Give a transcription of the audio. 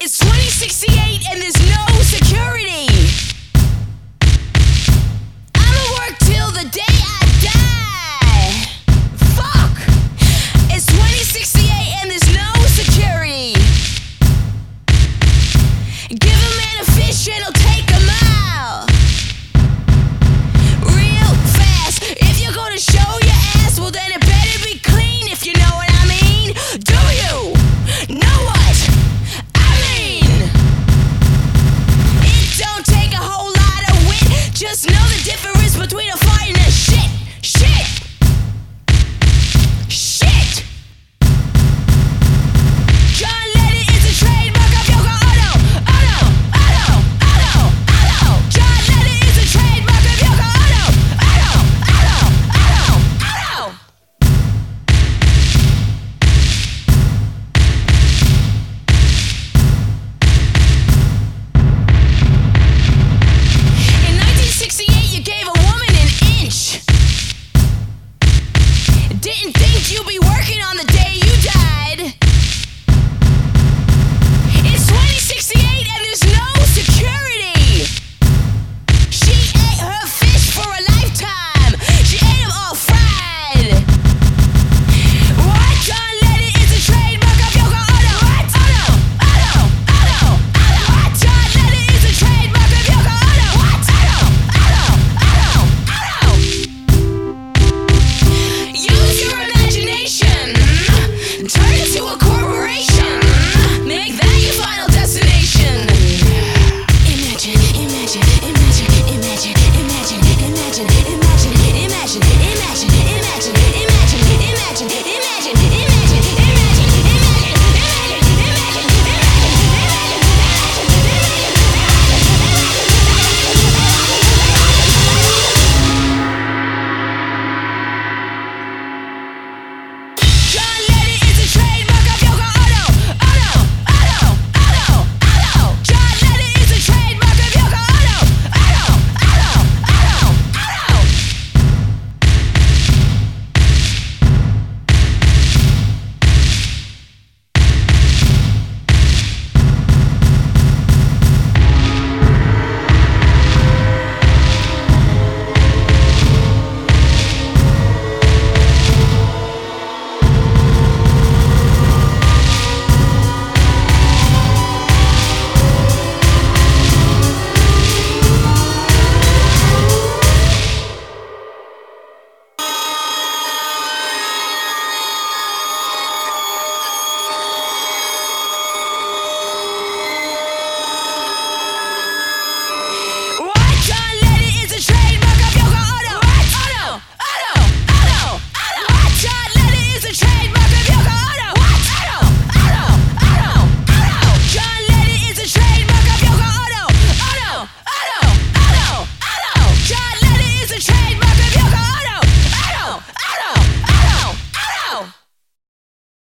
It's 2068 and there's no security. I'ma work till the day I die. Fuck. It's 2068 and there's no security. Give a man a fish and he'll take a mile. Real fast. If you're gonna show your ass, well then it better be clean, if you know what I mean. Do you know what I mean? It don't take a whole lot of wit, just know the difference.